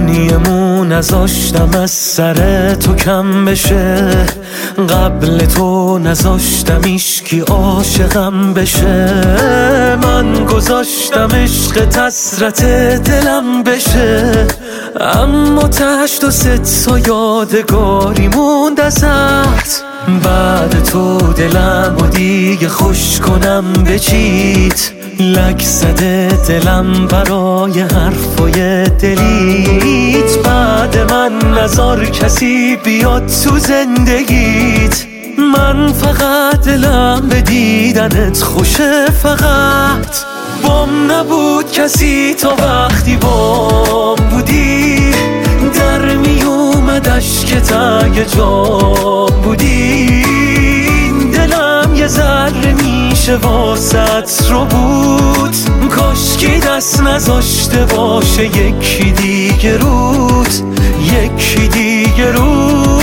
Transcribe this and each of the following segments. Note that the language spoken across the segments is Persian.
معنیمو نذاشتم از سر تو کم بشه، قبل تو نذاشتم ایشکی عاشقم بشه. من گذاشتم عشق حسرت دلم بشه، اما تهش تو ست یادگاری موند ازت. بعد تو دلم و دیگه خوش کنم بچیت، لک زده دلم برای حرفای دلیت. بعد من نذار کسی بیاد تو زندگیت، من فقط دلم به دیدنت خوشه. فقط بام نبود کسی تا وقتی بام بودی، در می اومد اشکت اگه جام بودی. دلم یه ذره میشه واسط رو بود، کاشکی دست نذاشته باشه یکی دیگه روت، یکی دیگه روت.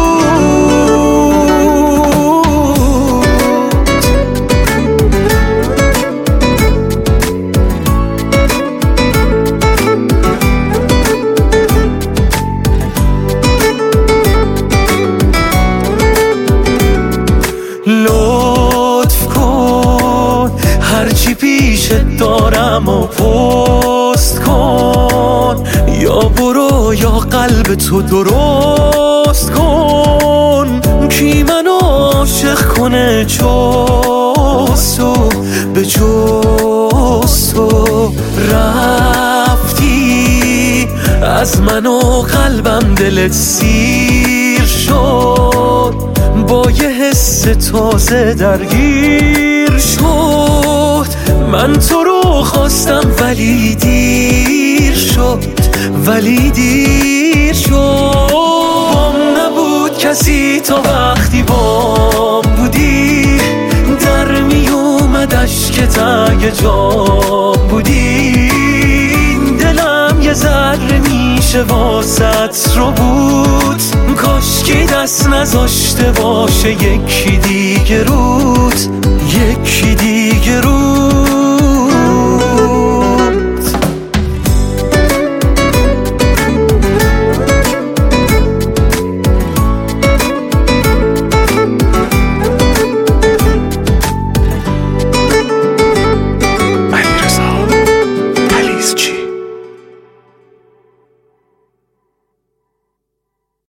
لطف کن هرچی پیشت دارم و پست کن، یا برو یا قلب تو درست کن. کی منو عاشق کنه چوستو به چوستو؟ رفتی از من و قلبم دلت سیر شد، با یه حس تازه درگیر شد. من تو رو خواستم ولی دیر شد، ولی دیر شد. بام نبود کسی تا وقتی بام بودی، در می اومد اشکت اگه جام بودی. دلم یه ذره میشه واسط رو بود، کاشکی دست نذاشته باشه یکی دیگه روت، یکی دیگه روت.